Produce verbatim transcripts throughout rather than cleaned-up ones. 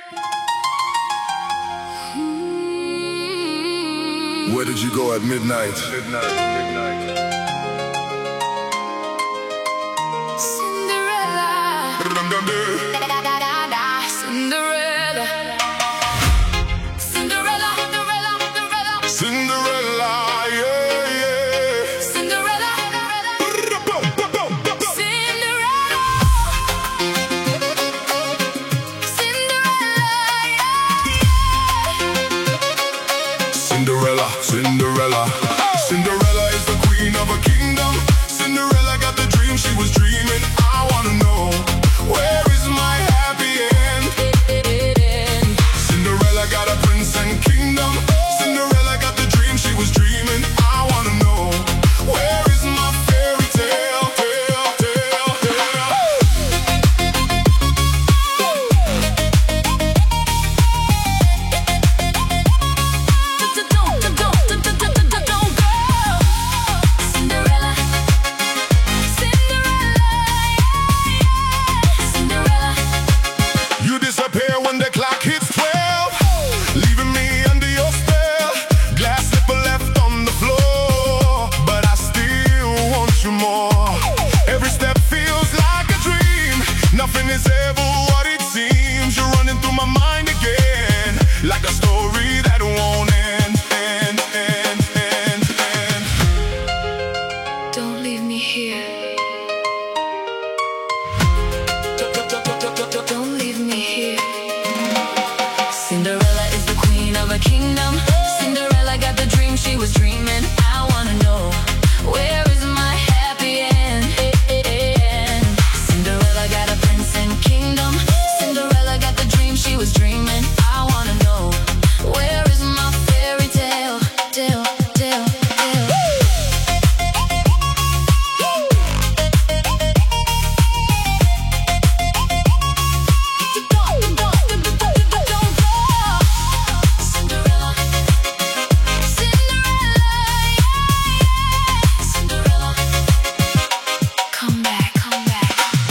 Where did you go at midnight? Midnight, midnight. Cinderella. Cinderella. Cinderella. Cinderella. Cinderella, yeah, yeah. Cinderella. Cinderella, Cinderella. Cinderella is the queen of a kingdom. Cinderella got the dream she was dreaming. I wanna know, where is my happy end? Cinderella got a prince and kingdom. Cinderella got the dream she was dreaming. I wanna know, where is my fairy tale? Tale, tale, tale. You disappear when the clock hits twelve, leaving me under your spell. Glass slipper left on the floor, but I still want you more. Every step feels like a dream. Nothing is ever what it seems. You're running through my mind again, like a story that won't end, end, end, end, end. Don't leave me here. Don't leave me here. Cinderella is the queen of a kingdom. Cinderella got the dream she was dreaming. I wanna know, where is my happy end? Cinderella got a prince and kingdom. Cinderella got the dream she was dreaming. I wanna know, where is my fairy tale? Tale, tale, tale. Come back, come back.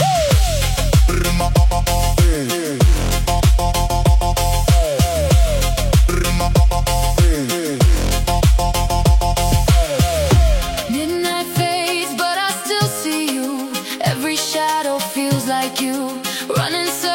Midnight fades, but I still see you. Every shadow feels like you. Running circles